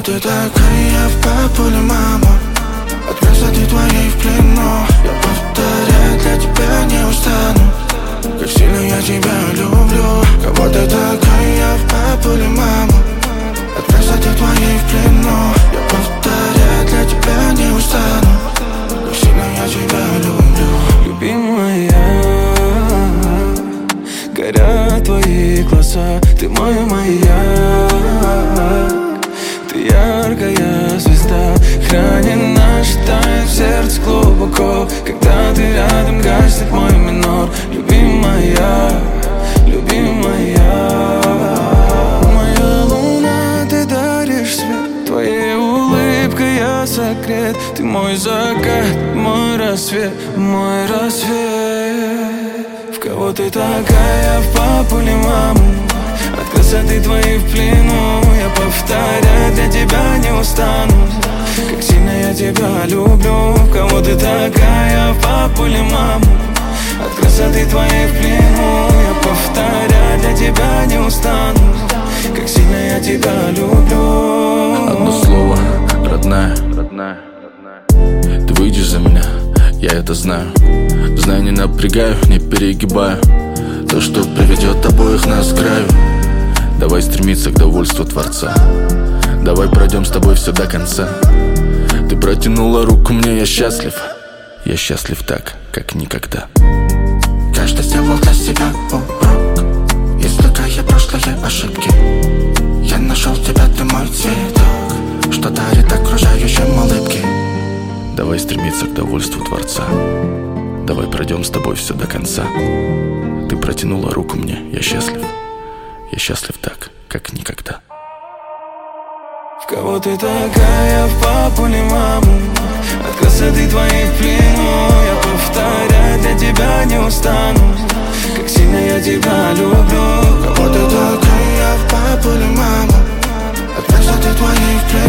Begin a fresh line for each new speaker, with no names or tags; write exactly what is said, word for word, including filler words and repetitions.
ты такая, в папу или маму? От красоты твоей в плену. Я повторять для тебя не устану, как сильно я тебя люблю. Кого ты такая, в папу или маму? От красоты твоей в плену. Я повторять для тебя не устану, как сильно я тебя люблю.
Любимая, горят твои глаза, ты мой маяк, ты яркая звезда, хранит наш тайн в сердце глубоко. Когда ты рядом, гаснет мой минор. Любимая, любимая, моя луна, ты даришь свет, твоей улыбкой я согрет. Ты мой закат, мой рассвет, мой рассвет. В кого ты такая, в папу или маму? От красоты твоей в плену. Я повторять для тебя не устану, как сильно я тебя люблю. В кого ты такая, в папу или маму? От красоты твоей в плену. Я повторять для тебя не устану, как сильно я тебя люблю.
Одно слово, родная, родная. Ты выйдешь за меня, я это знаю. Знаю, не напрягаю, не перегибаю. То, что приведет обоих нас к краю. Давай стремиться к довольству Творца. Давай пройдем с тобой все до конца. Ты протянула руку мне, я счастлив. Я счастлив так, как никогда.
Каждый сделал для себя урок, извлекая прошлые ошибки. Я нашел тебя, ты мой цветок, что дарит окружающим улыбки.
Давай стремиться к довольству Творца. Давай пройдем с тобой все до конца. Ты протянула руку мне, я счастлив. Я счастлив так, как никогда.
В кого ты такая, в папу или маму? От красоты твоей в плену. Я повторять для тебя не устану, как сильно я тебя люблю.
Кого ты такая, в папу или маму? От красоты твоей в плену.